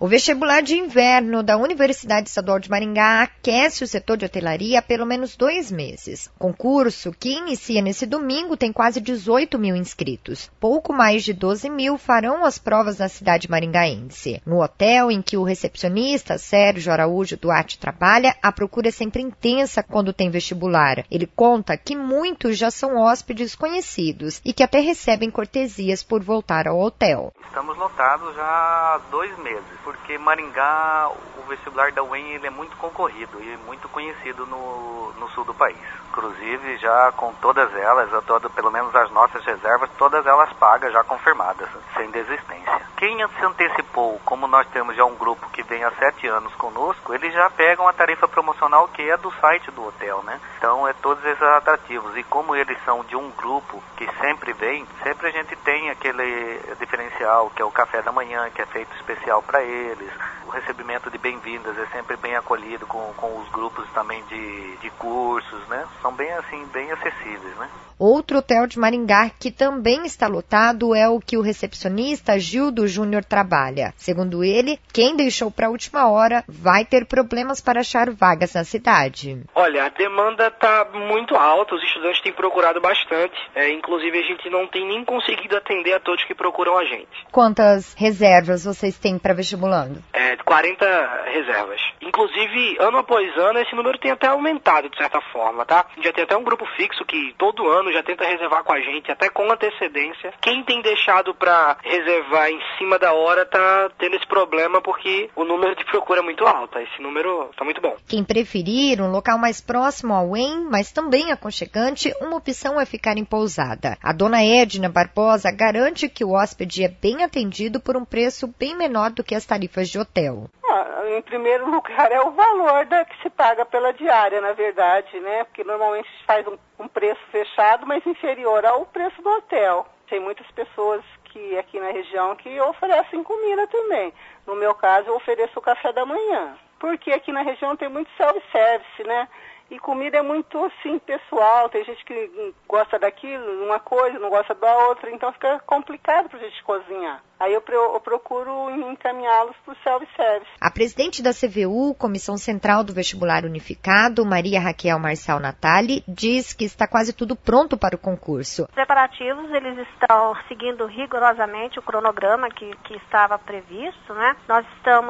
O vestibular de inverno da Universidade Estadual de Maringá aquece o setor de hotelaria há pelo menos 2 meses. O concurso, que inicia nesse domingo, tem quase 18 mil inscritos. Pouco mais de 12 mil farão as provas na cidade maringaense. No hotel em que o recepcionista Sérgio Araújo Duarte trabalha, a procura é sempre intensa quando tem vestibular. Ele conta que muitos já são hóspedes conhecidos e que até recebem cortesias por voltar ao hotel. Estamos lotados já há 2 meses, porque Maringá, o vestibular da UEM, ele é muito concorrido e muito conhecido no sul do país. Inclusive, já com todas elas, pelo menos as nossas reservas, todas elas pagas, já confirmadas, sem desistência. Quem se antecipou, como nós temos já um grupo que vem há 7 anos conosco, eles já pegam a tarifa promocional que é do site do hotel, né? Então, é todos esses atrativos. E como eles são de um grupo que sempre vem, sempre a gente tem aquele diferencial, que é o café da manhã, que é feito especial para eles. O recebimento de bem-vindas é sempre bem acolhido com os grupos também de cursos, né? São bem acessíveis, né? Outro hotel de Maringá que também está lotado é o que o recepcionista Gildo Júnior trabalha. Segundo ele, quem deixou para a última hora vai ter problemas para achar vagas na cidade. Olha, a demanda está muito alta, os estudantes têm procurado bastante. Inclusive, a gente não tem nem conseguido atender a todos que procuram a gente. Quantas reservas vocês têm para vestibulando? 40 reservas. Inclusive, ano após ano, esse número tem até aumentado, de certa forma, tá? Já tem até um grupo fixo que todo ano já tenta reservar com a gente, até com antecedência. Quem tem deixado para reservar em cima da hora tá tendo esse problema porque o número de procura é muito alto. Esse número tá muito bom. Quem preferir um local mais próximo ao UEM, mas também aconchegante, uma opção é ficar em pousada. A dona Edna Barbosa garante que o hóspede é bem atendido por um preço bem menor do que as tarifas de hotel. Em primeiro lugar é o valor que se paga pela diária, na verdade, né? Porque normalmente se faz um preço fechado, mas inferior ao preço do hotel. Tem muitas pessoas que aqui na região que oferecem comida também. No meu caso, eu ofereço o café da manhã. Porque aqui na região tem muito self-service, né? E comida é muito, assim, pessoal. Tem gente que gosta daquilo, uma coisa, não gosta da outra. Então fica complicado pra gente cozinhar. Aí eu procuro encaminhá-los para o self-service. A presidente da CVU, Comissão Central do Vestibular Unificado, Maria Raquel Marçal Natali, diz que está quase tudo pronto para o concurso. Os preparativos, eles estão seguindo rigorosamente o cronograma que estava previsto, né? Nós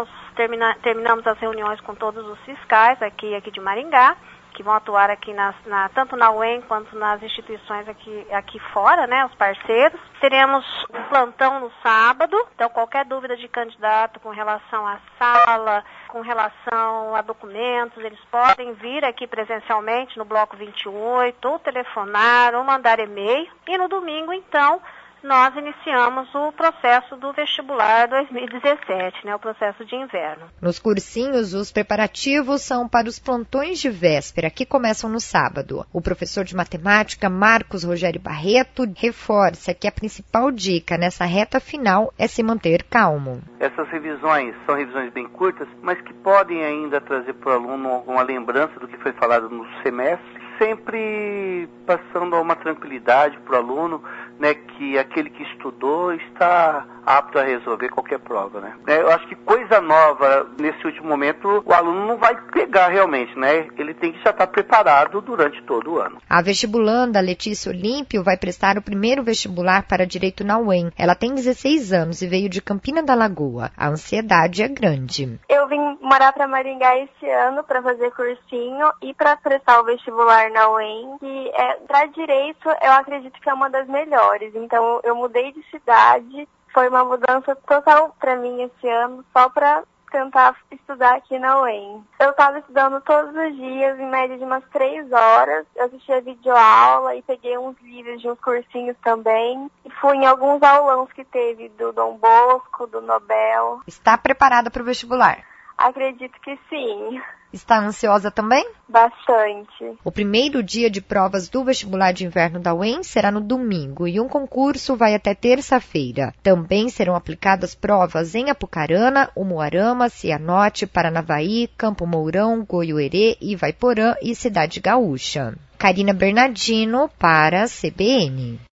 terminamos as reuniões com todos os fiscais aqui de Maringá, que vão atuar aqui tanto na UEM quanto nas instituições aqui fora, né, os parceiros. Teremos um plantão no sábado, então qualquer dúvida de candidato com relação à sala, com relação a documentos, eles podem vir aqui presencialmente no bloco 28, ou telefonar, ou mandar e-mail. E no domingo, então, nós iniciamos o processo do vestibular 2017, né, o processo de inverno. Nos cursinhos, os preparativos são para os plantões de véspera, que começam no sábado. O professor de matemática, Marcos Rogério Barreto, reforça que a principal dica nessa reta final é se manter calmo. Essas revisões são revisões bem curtas, mas que podem ainda trazer para o aluno uma lembrança do que foi falado no semestre, sempre passando uma tranquilidade para o aluno, né, que aquele que estudou está apto a resolver qualquer prova, né? Eu acho que coisa nova nesse último momento o aluno não vai pegar realmente, né? Ele tem que já estar preparado durante todo o ano. A vestibulanda Letícia Olímpio vai prestar o primeiro vestibular para Direito na UEM. Ela tem 16 anos e veio de Campina da Lagoa. A ansiedade é grande. Eu vim morar para Maringá esse ano para fazer cursinho e para prestar o vestibular na UEM, que para Direito eu acredito que é uma das melhores. Então eu mudei de cidade. Foi uma mudança total para mim esse ano, só para tentar estudar aqui na UEM. Eu estava estudando todos os dias, em média de umas 3 horas. Eu assistia videoaula e peguei uns livros de uns cursinhos também. E fui em alguns aulões que teve do Dom Bosco, do Nobel. Está preparada para o vestibular? Acredito que sim. Está ansiosa também? Bastante. O primeiro dia de provas do vestibular de inverno da UEM será no domingo e um concurso vai até terça-feira. Também serão aplicadas provas em Apucarana, Umuarama, Cianorte, Paranavaí, Campo Mourão, Goiuerê, Ivaiporã e Cidade Gaúcha. Karina Bernardino para a CBN.